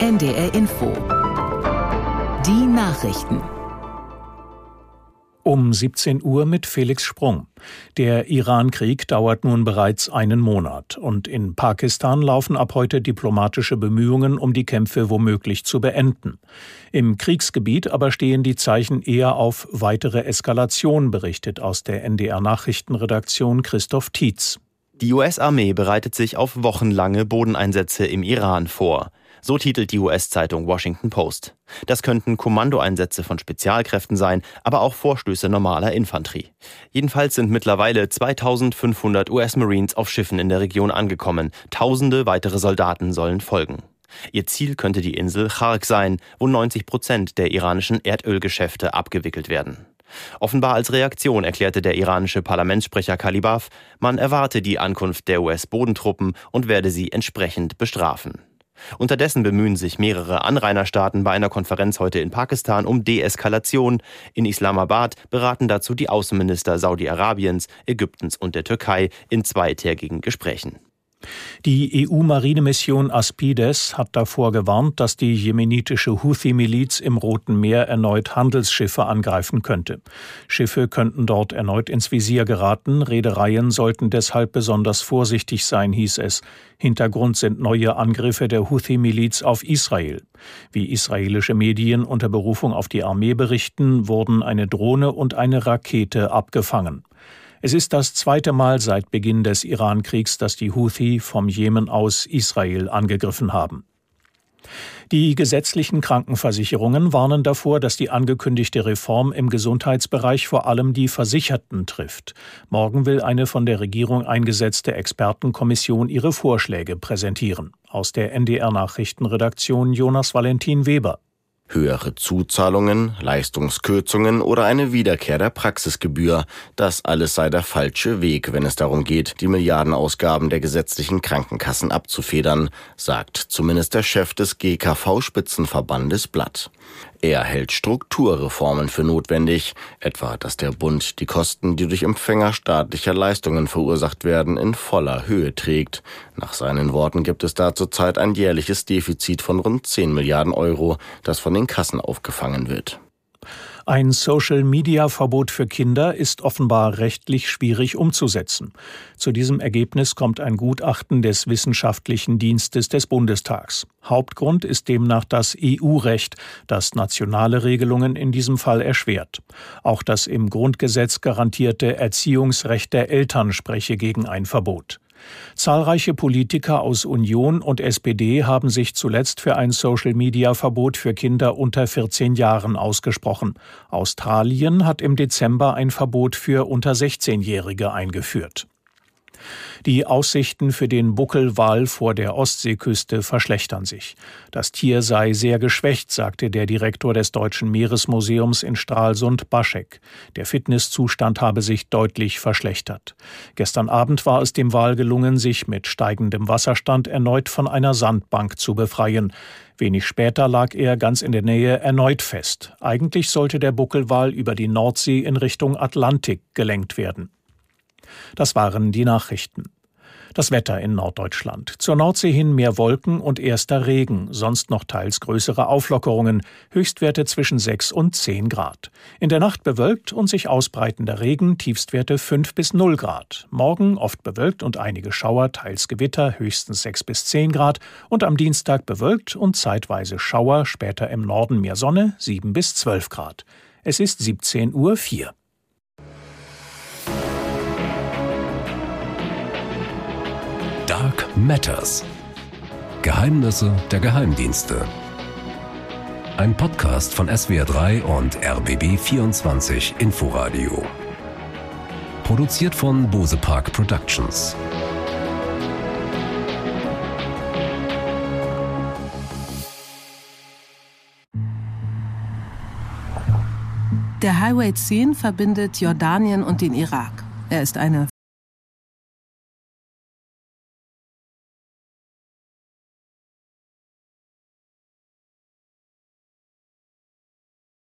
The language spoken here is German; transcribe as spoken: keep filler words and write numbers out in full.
N D R Info. Die Nachrichten. Um siebzehn Uhr mit Felix Sprung. Der Iran-Krieg dauert nun bereits einen Monat und in Pakistan laufen ab heute diplomatische Bemühungen, um die Kämpfe womöglich zu beenden. Im Kriegsgebiet aber stehen die Zeichen eher auf weitere Eskalation, berichtet aus der N D R-Nachrichtenredaktion Christoph Tietz. Die U S-Armee bereitet sich auf wochenlange Bodeneinsätze im Iran vor. So titelt die U S-Zeitung Washington Post. Das könnten Kommandoeinsätze von Spezialkräften sein, aber auch Vorstöße normaler Infanterie. Jedenfalls sind mittlerweile zweitausendfünfhundert U S-Marines auf Schiffen in der Region angekommen. Tausende weitere Soldaten sollen folgen. Ihr Ziel könnte die Insel Chark sein, wo neunzig Prozent der iranischen Erdölgeschäfte abgewickelt werden. Offenbar als Reaktion erklärte der iranische Parlamentssprecher Kalibaf, man erwarte die Ankunft der U S-Bodentruppen und werde sie entsprechend bestrafen. Unterdessen bemühen sich mehrere Anrainerstaaten bei einer Konferenz heute in Pakistan um Deeskalation. In Islamabad beraten dazu die Außenminister Saudi-Arabiens, Ägyptens und der Türkei in zweitägigen Gesprächen. Die E U-Marinemission Aspides hat davor gewarnt, dass die jemenitische Houthi-Miliz im Roten Meer erneut Handelsschiffe angreifen könnte. Schiffe könnten dort erneut ins Visier geraten, Reedereien sollten deshalb besonders vorsichtig sein, hieß es. Hintergrund sind neue Angriffe der Houthi-Miliz auf Israel. Wie israelische Medien unter Berufung auf die Armee berichten, wurden eine Drohne und eine Rakete abgefangen. Es ist das zweite Mal seit Beginn des Iran-Kriegs, dass die Houthi vom Jemen aus Israel angegriffen haben. Die gesetzlichen Krankenversicherungen warnen davor, dass die angekündigte Reform im Gesundheitsbereich vor allem die Versicherten trifft. Morgen will eine von der Regierung eingesetzte Expertenkommission ihre Vorschläge präsentieren. Aus der N D R-Nachrichtenredaktion Jonas Valentin Weber. Höhere Zuzahlungen, Leistungskürzungen oder eine Wiederkehr der Praxisgebühr. Das alles sei der falsche Weg, wenn es darum geht, die Milliardenausgaben der gesetzlichen Krankenkassen abzufedern, sagt zumindest der Chef des G K V-Spitzenverbandes Blatt. Er hält Strukturreformen für notwendig, etwa, dass der Bund die Kosten, die durch Empfänger staatlicher Leistungen verursacht werden, in voller Höhe trägt. Nach seinen Worten gibt es da zurzeit ein jährliches Defizit von rund zehn Milliarden Euro, das von den Kassen aufgefangen wird. Ein Social-Media-Verbot für Kinder ist offenbar rechtlich schwierig umzusetzen. Zu diesem Ergebnis kommt ein Gutachten des Wissenschaftlichen Dienstes des Bundestags. Hauptgrund ist demnach das E U-Recht, das nationale Regelungen in diesem Fall erschwert. Auch das im Grundgesetz garantierte Erziehungsrecht der Eltern spreche gegen ein Verbot. Zahlreiche Politiker aus Union und S P D haben sich zuletzt für ein Social-Media-Verbot für Kinder unter vierzehn Jahren ausgesprochen. Australien hat im Dezember ein Verbot für unter sechzehnjährige eingeführt. Die Aussichten für den Buckelwal vor der Ostseeküste verschlechtern sich. Das Tier sei sehr geschwächt, sagte der Direktor des Deutschen Meeresmuseums in Stralsund, Baschek. Der Fitnesszustand habe sich deutlich verschlechtert. Gestern Abend war es dem Wal gelungen, sich mit steigendem Wasserstand erneut von einer Sandbank zu befreien. Wenig später lag er ganz in der Nähe erneut fest. Eigentlich sollte der Buckelwal über die Nordsee in Richtung Atlantik gelenkt werden. Das waren die Nachrichten. Das Wetter in Norddeutschland. Zur Nordsee hin mehr Wolken und erster Regen, sonst noch teils größere Auflockerungen, Höchstwerte zwischen sechs und zehn Grad. In der Nacht bewölkt und sich ausbreitender Regen, Tiefstwerte fünf bis null Grad. Morgen oft bewölkt und einige Schauer, teils Gewitter, höchstens sechs bis zehn Grad. Und am Dienstag bewölkt und zeitweise Schauer, später im Norden mehr Sonne, sieben bis zwölf Grad. Es ist siebzehn Uhr vier. Dark Matters. Geheimnisse der Geheimdienste. Ein Podcast von S W R drei und R B B vierundzwanzig Inforadio. Produziert von Bose Park Productions. Der Highway zehn verbindet Jordanien und den Irak. Er ist eine